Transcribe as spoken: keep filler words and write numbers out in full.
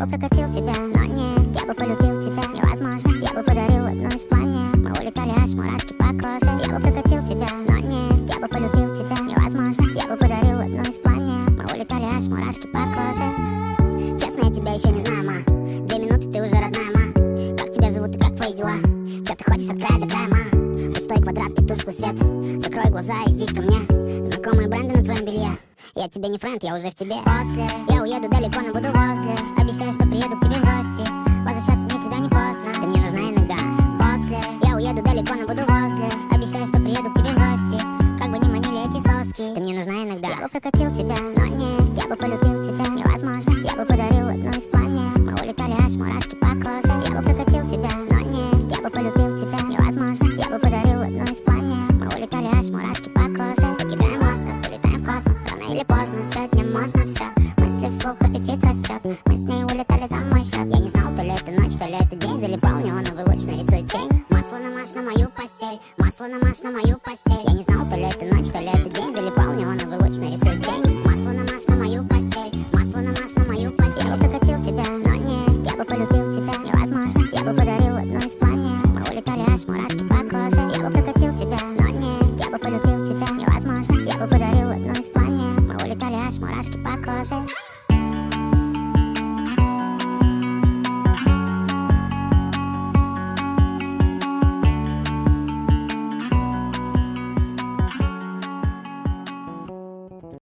бы прокатил тебя, но не, я бы полюбил тебя, невозможно. Я бы подарил одну из планет, мы улетали аж мурашки по коже. Я бы прокатил тебя, но не, я бы полюбил тебя, невозможно. Я бы подарил одну из планет, мы улетали аж мурашки по коже. Честно, я тебя еще не знаю, ма. Две минуты, ты уже родная, ма. Как тебя зовут и как твои дела? Че ты хочешь от края до края, ма? Пустой квадрат и тусклый свет. Закрой глаза, иди ко мне. Знакомые бренды на твоем белье. Я тебе не френд, я уже в тебе. После я уеду далеко, но буду возле. Обещаю, что приеду к тебе в гости. Возвращаться никогда не поздно, ты мне нужна иногда. После я уеду далеко, но буду возле. Обещаю, что приеду к тебе в гости. Как бы ни манили эти соски, ты мне нужна иногда. Я бы прокатил тебя, но не, я бы полюбил тебя, невозможно. Я бы подарил одну из планет, мы улетали аж мурашки по коже. Я бы прокатил тебя, но не, я бы полюбил тебя, невозможно. Я бы подарил одну из планет, мы улетали аж мурашки по коже. Покидаем остров, улетаем в космос, рано или поздно, сегодня можно все. Мысли вслух, аппетит растет, мы с ней улетали за мой счет. Я не знал, то ли это ночь, то ли это день. Залипал неоновый луч, нарисует тень. Масло намажь на мою постель, масло намажь на мою постель. Я не знал, то ли это ночь, то ли это день. Залипал неоновый луч, нарисует тень. Масло намажь на мою постель, масло намажь на мою постель. Я бы прокатил тебя, но не, я бы полюбил тебя, невозможно. Я бы подарил одну из планет, мы улетали аж мурашки по коже. Я бы прокатил тебя, но не, я бы полюбил тебя, невозможно. Я бы подарил одну из планет, мы улетали аж мурашки по коже.